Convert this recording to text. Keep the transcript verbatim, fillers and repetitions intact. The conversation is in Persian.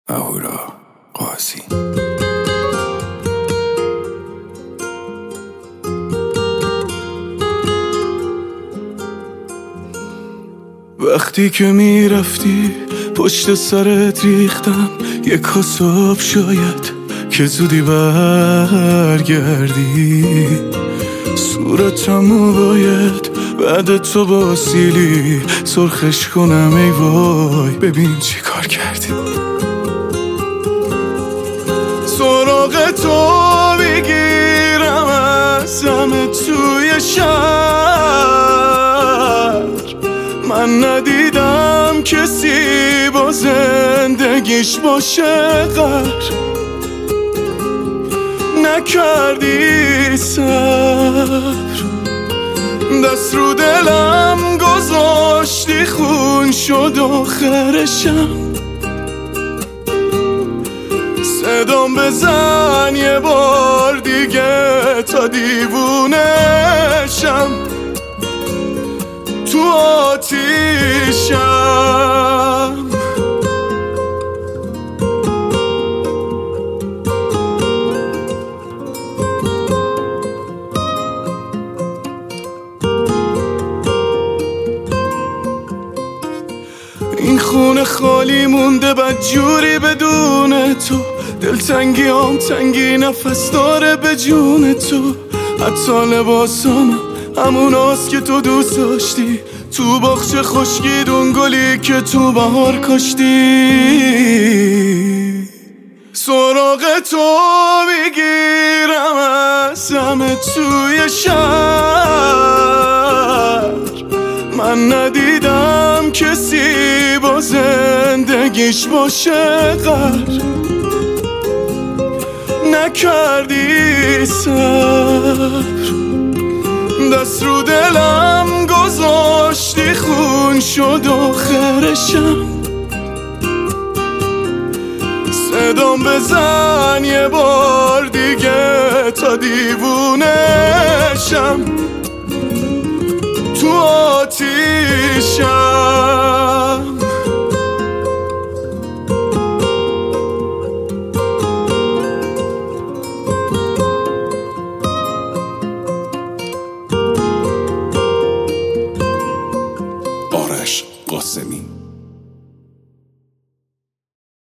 اهورا قاضی. وقتی که میرفتی پشت سرت ریختم یک کاسه شاید که زودی برگردی. صورتمو باید بعد تو با سیلی سرخش کنم، ای وای ببین چی کار کردی. سراغ تو بگیرم از همه توی شهر، من ندیدم کسی با زندگیش باشه غر. نکردی صبر، دست رو دلم گذاشتی، خون شد آخرشم. صدام بزن یه بار دیگه تا دیوونشم، تو آتیشم. این خونه خالی مونده بدجوری بدون تو، دلتنگی هم تنگی نفس داره به جون تو. حتی لباسام همون هاست که تو دوست داشتی، تو باغچه خشکیدون گلی که تو بهار کاشتی. سراغ تو میگیرم از همه توی شهر، من ندیدم کسی با زندگیش باشه غر. نکردی صبر، دست رو دلم گذاشتی، خون شد آخرشم. صدام بزن یه بار دیگه تا دیوونشم،